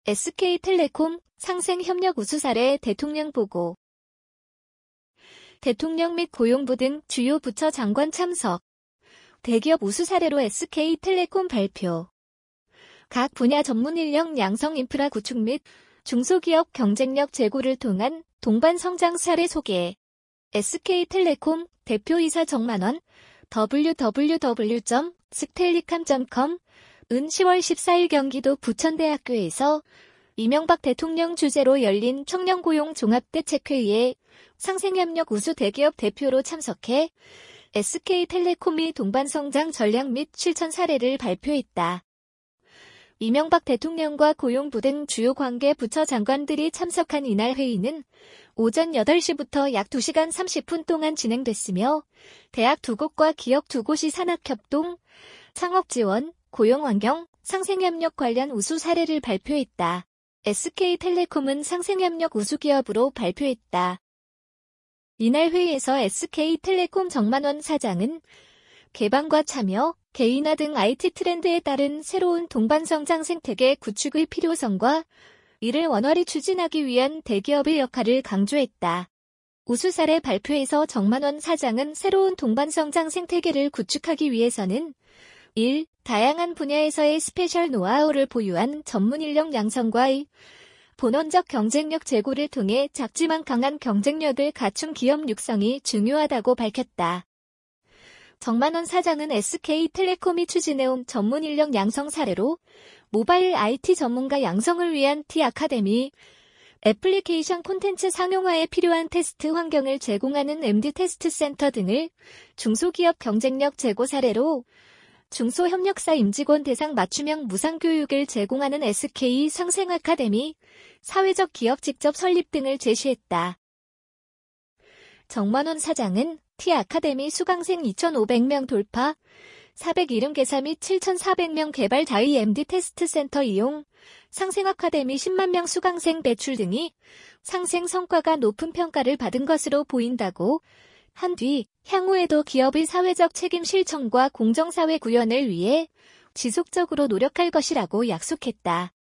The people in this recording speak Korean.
SK텔레콤 상생협력 우수 사례 대통령 보고. 대통령 및 고용부 등 주요 부처 장관 참석. 대기업 우수 사례로 SK텔레콤 발표. 각 분야 전문 인력 양성 인프라 구축 및 중소기업 경쟁력 제고를 통한 동반 성장 사례 소개. SK텔레콤 대표이사 정만원 www.sktellicom.com 은 10월 14일 경기도 부천대학교에서 이명박 대통령 주재로 열린 청년고용 종합대책회의에 상생협력 우수 대기업 대표로 참석해 SK텔레콤이 동반성장 전략 및 실천 사례를 발표했다. 이명박 대통령과 고용부 등 주요 관계 부처 장관들이 참석한 이날 회의는 오전 8시부터 약 2시간 30분 동안 진행됐으며 대학 2곳과 기업 2곳이 산학협동, 창업지원, 고용환경, 상생협력 관련 우수 사례를 발표했다. SK텔레콤은 상생협력 우수기업으로 발표했다. 이날 회의에서 SK텔레콤 정만원 사장은 개방과 참여, 개인화 등 IT 트렌드에 따른 새로운 동반성장 생태계 구축의 필요성과 이를 원활히 추진하기 위한 대기업의 역할을 강조했다. 우수 사례 발표에서 정만원 사장은 새로운 동반성장 생태계를 구축하기 위해서는 1. 다양한 분야에서의 스페셜 노하우를 보유한 전문 인력 양성과 본원적 경쟁력 제고를 통해 작지만 강한 경쟁력을 갖춘 기업 육성이 중요하다고 밝혔다. 정만원 사장은 SK텔레콤이 추진해온 전문 인력 양성 사례로 모바일 IT 전문가 양성을 위한 T-아카데미, 애플리케이션 콘텐츠 상용화에 필요한 테스트 환경을 제공하는 MD 테스트 센터 등을 중소기업 경쟁력 제고 사례로 중소협력사 임직원 대상 맞춤형 무상교육을 제공하는 SK 상생아카데미, 사회적 기업 직접 설립 등을 제시했다. 정만원 사장은 T-아카데미 수강생 2,500명 돌파, 470개사 및 7,400명 개발 자의 MD 테스트 센터 이용, 상생아카데미 10만 명 수강생 배출 등이 상생 성과가 높은 평가를 받은 것으로 보인다고 한 뒤 향후에도 기업의 사회적 책임 실천과 공정사회 구현을 위해 지속적으로 노력할 것이라고 약속했다.